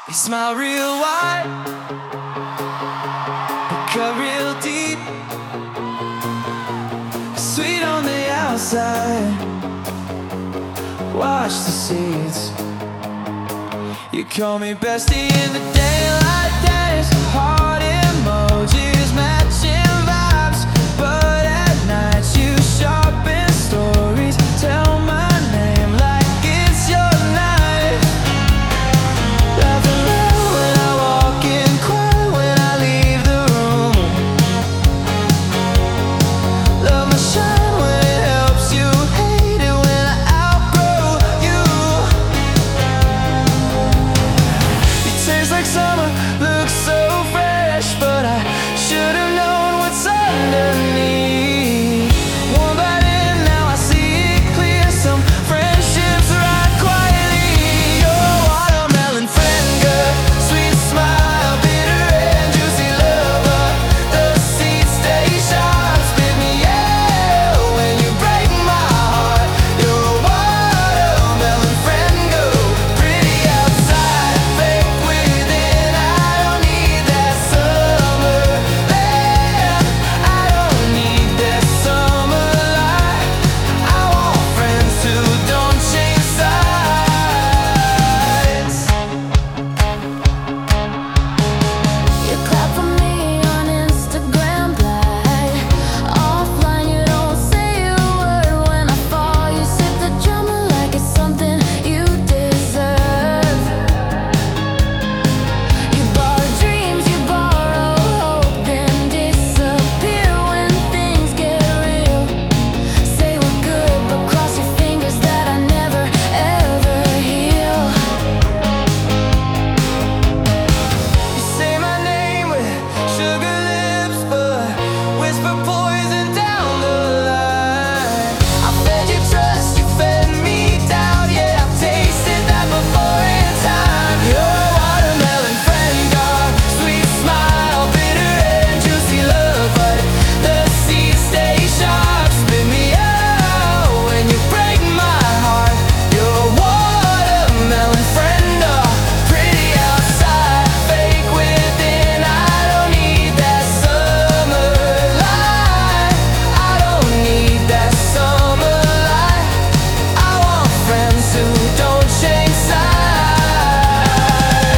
You smile real wide, cut real deep, sweet on the outside. Watch the seeds. You call me bestie in the daylight days, heart emojis, matching vibes. But at night you sharpen stories, tell my name like it's your night. Laughing loud when I walk in, cry when I leave the room. Love my shine when it helps you, hate it when I outgrow you. You taste like summer, look so fresh, but I should have known what's underneath. One bite in, now I see it clear. Some friendships ride quietly. Your watermelon friend, girl, sweet smile, bitter and juicy lover. The seeds stay sharp, spit me out when you break my heart. You're a watermelon friend, go pretty outside, fake within. I don't need that summer land, I don't need that summer light. I want friends who don't change sides. You clap for me on Instagram Live. Offline, you don't say a word. When I fall, you sip the drama like it's something you deserve. You borrow dreams, you borrow hope, then disappear when things get real. Say we're good, but cross your fingers that I never ever heal. You say my name with sugar lips, but whisper poison down the line. I fed you trust, you fed me doubt. Yeah, I've tasted that before in time. You're a watermelon friend, got sweet smile, bitter and juicy love. But the seeds stay sharp, spit me out when you break my heart. You're a watermelon friend, pretty outside, fake within. I don't need that summer light, I don't need that summer light. I want friends who don't change sides.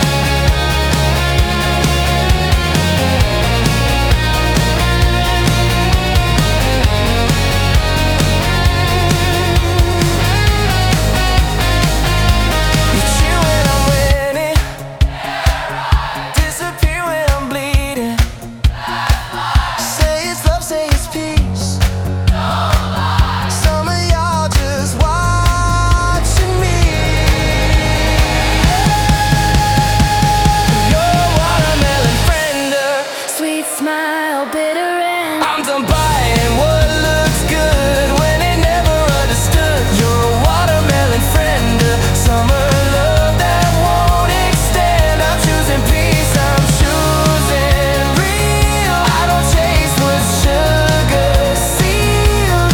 You cheer when I'm winning, disappear when I'm bleeding. Say it's love, say it's peace. Some of y'all just watching me. You're a watermelon friend, Sweet smile, bitter end. I'm done buying what looks good when it never understood. You're a watermelon friend, summer love that won't extend. I'm choosing peace, I'm choosing real. I don't chase what's sugar sealed.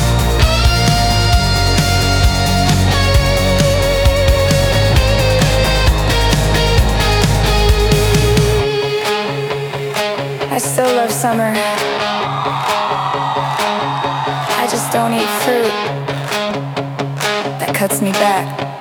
I still love summer. I just don't eat fruit that cuts me back.